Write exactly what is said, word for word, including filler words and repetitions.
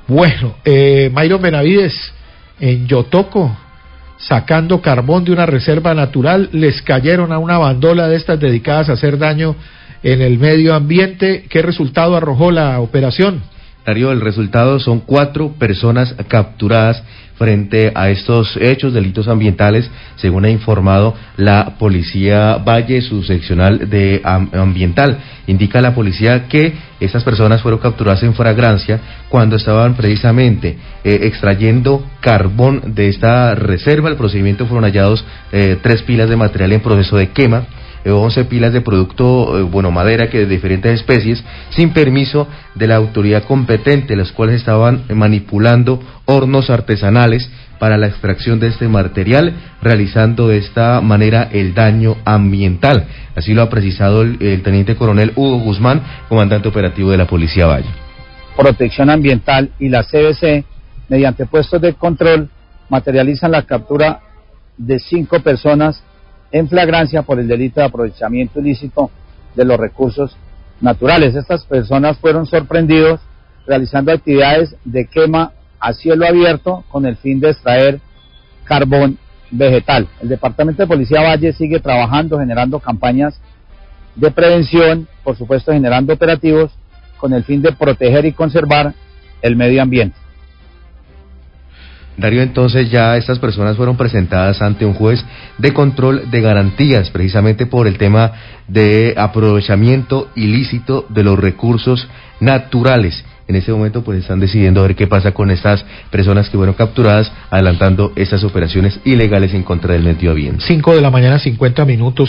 Bueno, eh, Mayron Benavides, en Yotoco, sacando carbón de una reserva natural, les cayeron a una bandola de estas dedicadas a hacer daño en el medio ambiente. ¿Qué resultado arrojó la operación? Darío, el resultado son cuatro personas capturadas frente a estos hechos, delitos ambientales, según ha informado la Policía Valle, su seccional de ambiental. Indica la policía que estas personas fueron capturadas en flagrancia cuando estaban precisamente eh, extrayendo carbón de esta reserva. El procedimiento fueron hallados eh, tres pilas de material en proceso de quema, once pilas de producto, eh, bueno, madera que de diferentes especies, sin permiso de la autoridad competente, las cuales estaban manipulando hornos artesanales para la extracción de este material, realizando de esta manera el daño ambiental. Así lo ha precisado el, el teniente coronel Hugo Guzmán, comandante operativo de la Policía Valle. Protección Ambiental y la C B C, mediante puestos de control, materializan la captura de cinco personas en flagrancia por el delito de aprovechamiento ilícito de los recursos naturales. Estas personas fueron sorprendidos realizando actividades de quema a cielo abierto con el fin de extraer carbón vegetal. El Departamento de Policía Valle sigue trabajando, generando campañas de prevención, por supuesto generando operativos con el fin de proteger y conservar el medio ambiente. Darío, entonces ya estas personas fueron presentadas ante un juez de control de garantías, precisamente por el tema de aprovechamiento ilícito de los recursos naturales. En este momento pues están decidiendo a ver qué pasa con estas personas que fueron capturadas, adelantando estas operaciones ilegales en contra del medio ambiente. Cinco de la mañana, cincuenta minutos.